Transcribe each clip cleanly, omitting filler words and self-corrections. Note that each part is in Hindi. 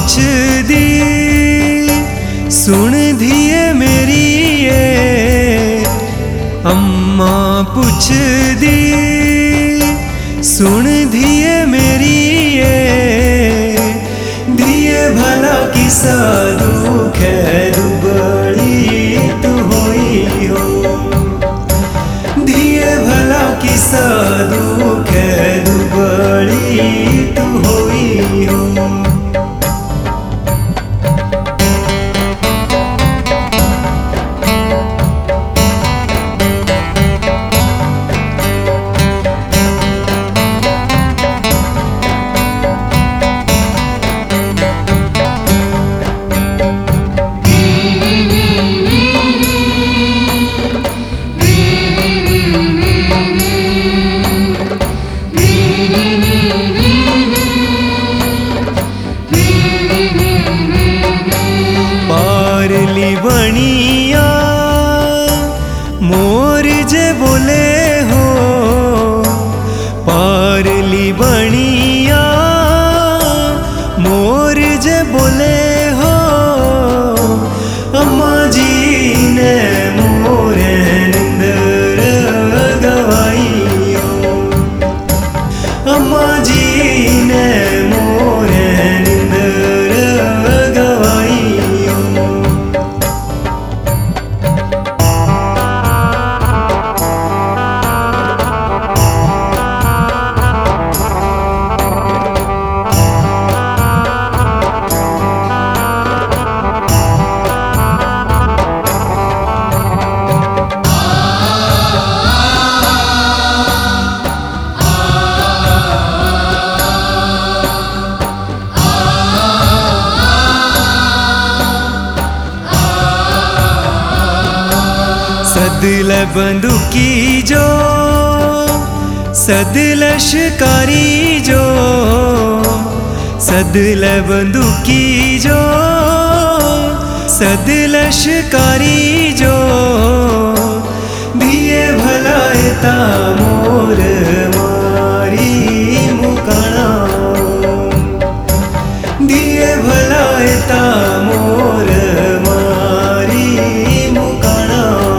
पुछदी सुन दिए मेरी ये, अम्मा पुछदी सुन दिए मेरी ये, दिए भला किसा दुख है दुबड़ी तू होई हो, दिए भला किसा दुख है दुबड़ी तू होई हो। पारली बनिया मोर जे बोले हो, पारली बनिया मोर जे बोले हो, अम्मा जी ने मोरे निंदर गवाई हो, अम्मा जी ने मोरे निंदर गवाई हो। सदल बंदूकी जो सदल शिकारी जो, सदल बंदूकी जो सदल शिकारी जो, दिए भलायता मोर मारी मुकाना, दिए भलायता मोर मारी मुकाना।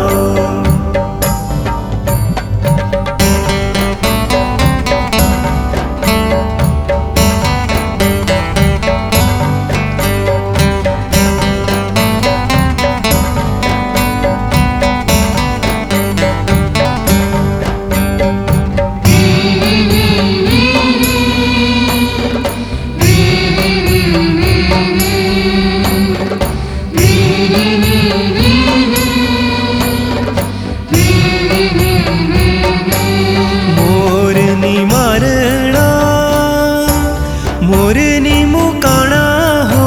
मोरनी मुकाना हो,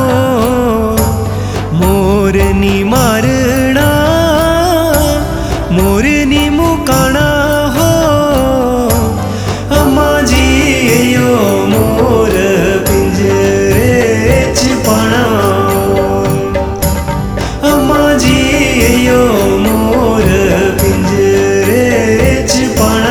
मोरनी मारना, मोरनी मुकाना हो, अम्मा जी यो मोर पिंजरे च पाना, अम्मा जी यो मोर पिंजरे च पाना।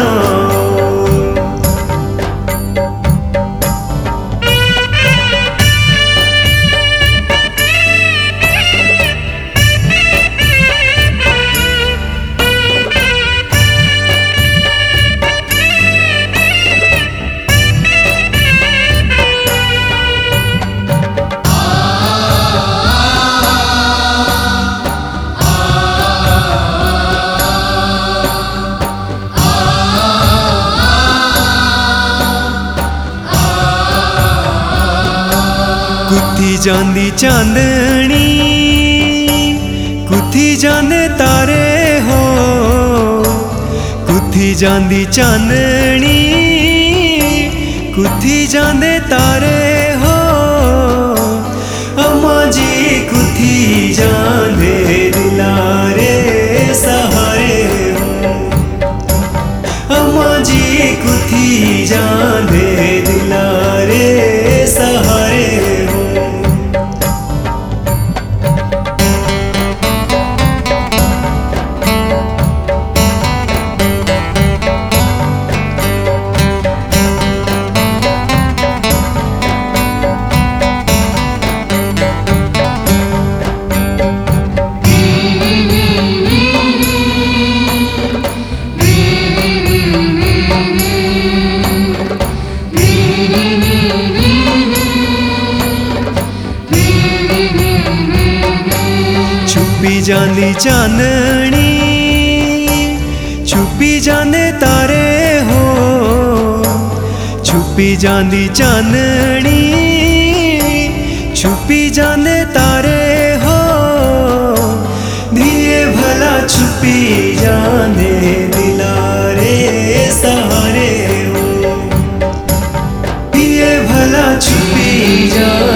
कुत्थी जांदी चांदनी कुत्थी जांदे तारे हो, कुत्थी जांदी चांदनी कुत्थी जांदे तारे हो, अम्मा जी कुत्थी जांदे दिलारे सहारे हो, अम्मा जी कुत्थी जांदे दिलारे सहारे हो। जानी चांदनी छुपी जाने तारे हो, छुपी जानी चांदनी छुपी जाने तारे हो, दिए भला छुपी जाने दिलारे सहारे हो, दिए भला छुपी जाने